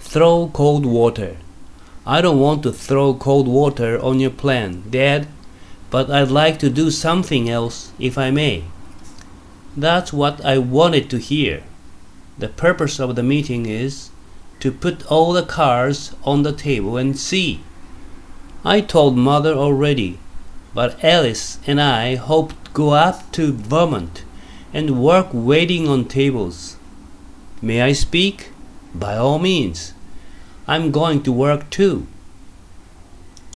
Throw cold water. I don't want to throw cold water on your plan, Dad, but I'd like to do something else if I may. That's what I wanted to hear. The purpose of the meeting is to put all the cards on the table and see. I told Mother already, but Alice and I hope to go up to Vermont and work waiting on tables. May I speak? By all means. I'm going to work too.